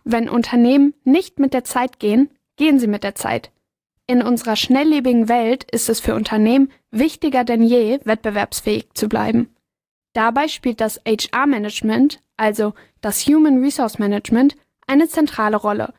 Wenn Unternehmen nicht mit der Zeit gehen, gehen sie mit der Zeit. In unserer schnelllebigen Welt ist es für Unternehmen wichtiger denn je, wettbewerbsfähig zu bleiben. Dabei spielt das HR-Management, also das Human Resource Management, eine zentrale Rolle.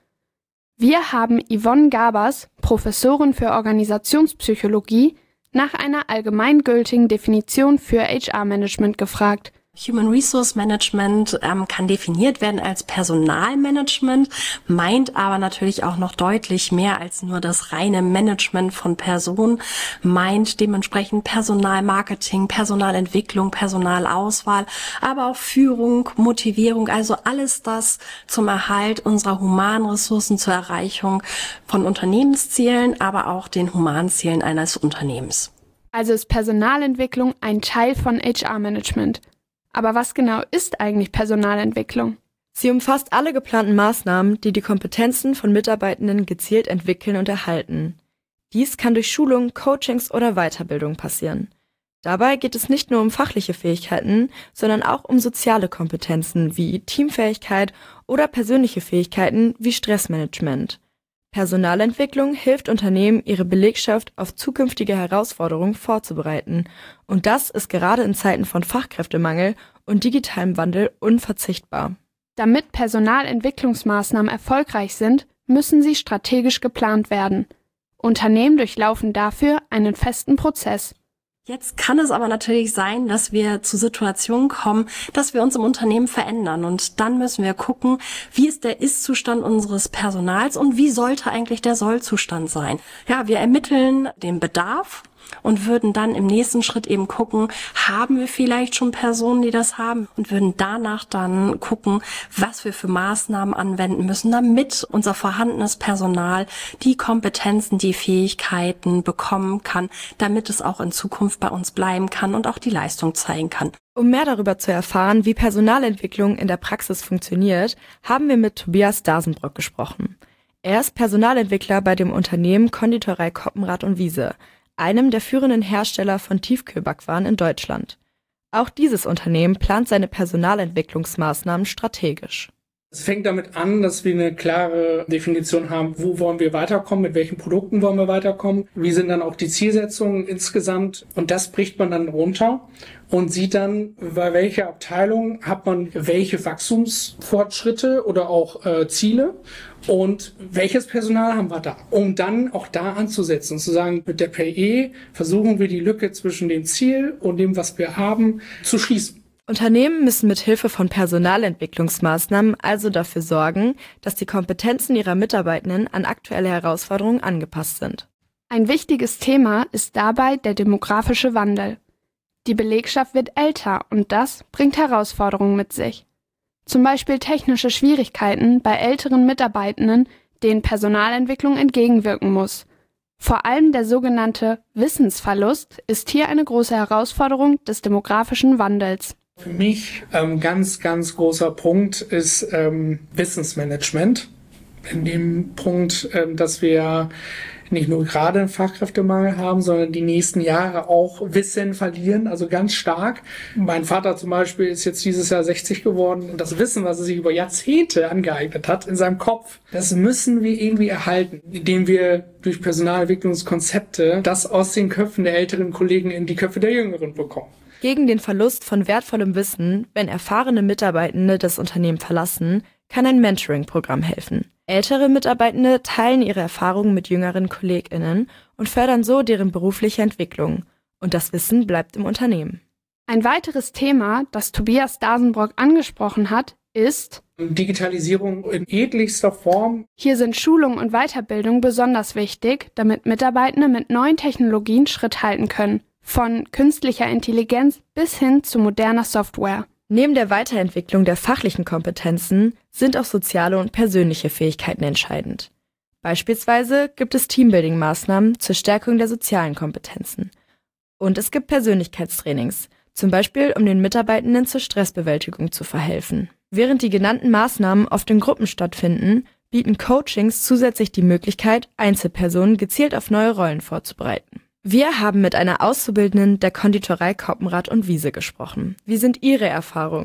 Wir haben Yvonne Gabers, Professorin für Organisationspsychologie, nach einer allgemeingültigen Definition für HR-Management gefragt. Human Resource Management kann definiert werden als Personalmanagement, meint aber natürlich auch noch deutlich mehr als nur das reine Management von Personen, meint dementsprechend Personalmarketing, Personalentwicklung, Personalauswahl, aber auch Führung, Motivierung, also alles das zum Erhalt unserer humanen Ressourcen zur Erreichung von Unternehmenszielen, aber auch den humanen Zielen eines Unternehmens. Also ist Personalentwicklung ein Teil von HR-Management. Aber was genau ist eigentlich Personalentwicklung? Sie umfasst alle geplanten Maßnahmen, die die Kompetenzen von Mitarbeitenden gezielt entwickeln und erhalten. Dies kann durch Schulung, Coachings oder Weiterbildung passieren. Dabei geht es nicht nur um fachliche Fähigkeiten, sondern auch um soziale Kompetenzen wie Teamfähigkeit oder persönliche Fähigkeiten wie Stressmanagement. Personalentwicklung hilft Unternehmen, ihre Belegschaft auf zukünftige Herausforderungen vorzubereiten. Und das ist gerade in Zeiten von Fachkräftemangel und digitalem Wandel unverzichtbar. Damit Personalentwicklungsmaßnahmen erfolgreich sind, müssen sie strategisch geplant werden. Unternehmen durchlaufen dafür einen festen Prozess. Jetzt kann es aber natürlich sein, dass wir zu Situationen kommen, dass wir uns im Unternehmen verändern. Und dann müssen wir gucken, wie ist der Ist-Zustand unseres Personals und wie sollte eigentlich der Soll-Zustand sein. Ja, wir ermitteln den Bedarf und würden dann im nächsten Schritt eben gucken, haben wir vielleicht schon Personen, die das haben, und würden danach dann gucken, was wir für Maßnahmen anwenden müssen, damit unser vorhandenes Personal die Kompetenzen, die Fähigkeiten bekommen kann, damit es auch in Zukunft bei uns bleiben kann und auch die Leistung zeigen kann. Um mehr darüber zu erfahren, wie Personalentwicklung in der Praxis funktioniert, haben wir mit Tobias Dasenbrock gesprochen. Er ist Personalentwickler bei dem Unternehmen Konditorei Koppenrad und Wiese, einem der führenden Hersteller von Tiefkühlbackwaren in Deutschland. Auch dieses Unternehmen plant seine Personalentwicklungsmaßnahmen strategisch. Es fängt damit an, dass wir eine klare Definition haben, wo wollen wir weiterkommen, mit welchen Produkten wollen wir weiterkommen, wie sind dann auch die Zielsetzungen insgesamt, und das bricht man dann runter und sieht dann, bei welcher Abteilung hat man welche Wachstumsfortschritte oder auch Ziele und welches Personal haben wir da, um dann auch da anzusetzen und zu sagen, mit der PE versuchen wir die Lücke zwischen dem Ziel und dem, was wir haben, zu schließen. Unternehmen müssen mit Hilfe von Personalentwicklungsmaßnahmen also dafür sorgen, dass die Kompetenzen ihrer Mitarbeitenden an aktuelle Herausforderungen angepasst sind. Ein wichtiges Thema ist dabei der demografische Wandel. Die Belegschaft wird älter und das bringt Herausforderungen mit sich. Zum Beispiel technische Schwierigkeiten bei älteren Mitarbeitenden, denen Personalentwicklung entgegenwirken muss. Vor allem der sogenannte Wissensverlust ist hier eine große Herausforderung des demografischen Wandels. Für mich ganz großer Punkt ist Wissensmanagement. In dem Punkt, dass wir nicht nur gerade einen Fachkräftemangel haben, sondern die nächsten Jahre auch Wissen verlieren, also ganz stark. Mein Vater zum Beispiel ist jetzt dieses Jahr 60 geworden und das Wissen, was er sich über Jahrzehnte angeeignet hat in seinem Kopf, das müssen wir irgendwie erhalten, indem wir durch Personalentwicklungskonzepte das aus den Köpfen der älteren Kollegen in die Köpfe der Jüngeren bekommen. Gegen den Verlust von wertvollem Wissen, wenn erfahrene Mitarbeitende das Unternehmen verlassen, kann ein Mentoring-Programm helfen. Ältere Mitarbeitende teilen ihre Erfahrungen mit jüngeren KollegInnen und fördern so deren berufliche Entwicklung. Und das Wissen bleibt im Unternehmen. Ein weiteres Thema, das Tobias Dasenbrock angesprochen hat, ist Digitalisierung in jeglichster Form. Hier sind Schulung und Weiterbildung besonders wichtig, damit Mitarbeitende mit neuen Technologien Schritt halten können. Von künstlicher Intelligenz bis hin zu moderner Software. Neben der Weiterentwicklung der fachlichen Kompetenzen sind auch soziale und persönliche Fähigkeiten entscheidend. Beispielsweise gibt es Teambuilding-Maßnahmen zur Stärkung der sozialen Kompetenzen. Und es gibt Persönlichkeitstrainings, zum Beispiel um den Mitarbeitenden zur Stressbewältigung zu verhelfen. Während die genannten Maßnahmen oft in Gruppen stattfinden, bieten Coachings zusätzlich die Möglichkeit, Einzelpersonen gezielt auf neue Rollen vorzubereiten. Wir haben mit einer Auszubildenden der Konditorei Koppenrad und Wiese gesprochen. Wie sind Ihre Erfahrungen?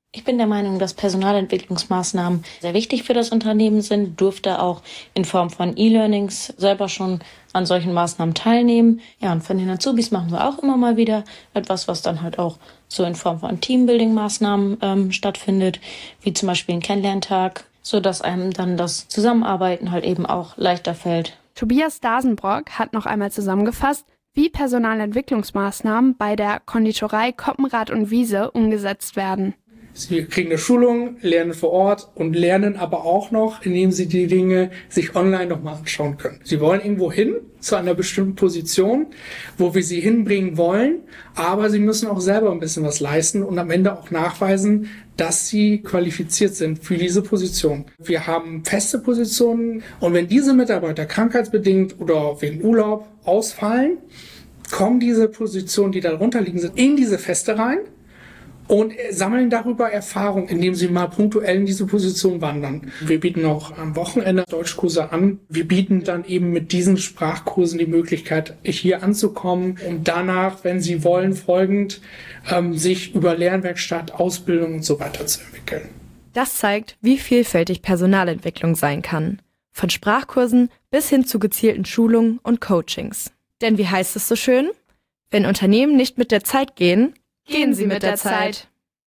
Ich bin der Meinung, dass Personalentwicklungsmaßnahmen sehr wichtig für das Unternehmen sind, durfte auch in Form von E-Learnings selber schon an solchen Maßnahmen teilnehmen. Ja, und von den Azubis machen wir auch immer mal wieder etwas, was dann halt auch so in Form von Teambuilding-Maßnahmen stattfindet, wie zum Beispiel ein Kennenlerntag, sodass einem dann das Zusammenarbeiten halt eben auch leichter fällt. Tobias Dasenbrock hat noch einmal zusammengefasst, wie Personalentwicklungsmaßnahmen bei der Konditorei Koppenrad und Wiese umgesetzt werden. Sie kriegen eine Schulung, lernen vor Ort und lernen aber auch noch, indem sie die Dinge sich online nochmal anschauen können. Sie wollen irgendwo hin, zu einer bestimmten Position, wo wir sie hinbringen wollen, aber sie müssen auch selber ein bisschen was leisten und am Ende auch nachweisen, dass sie qualifiziert sind für diese Position. Wir haben feste Positionen und wenn diese Mitarbeiter krankheitsbedingt oder wegen Urlaub ausfallen, kommen diese Positionen, die darunter liegen sind, in diese Feste rein und sammeln darüber Erfahrung, indem sie mal punktuell in diese Position wandern. Wir bieten auch am Wochenende Deutschkurse an. Wir bieten dann eben mit diesen Sprachkursen die Möglichkeit, hier anzukommen und danach, wenn sie wollen, folgend sich über Lernwerkstatt, Ausbildung und so weiter zu entwickeln. Das zeigt, wie vielfältig Personalentwicklung sein kann. Von Sprachkursen bis hin zu gezielten Schulungen und Coachings. Denn wie heißt es so schön? Wenn Unternehmen nicht mit der Zeit gehen, Gehen Sie mit der Zeit.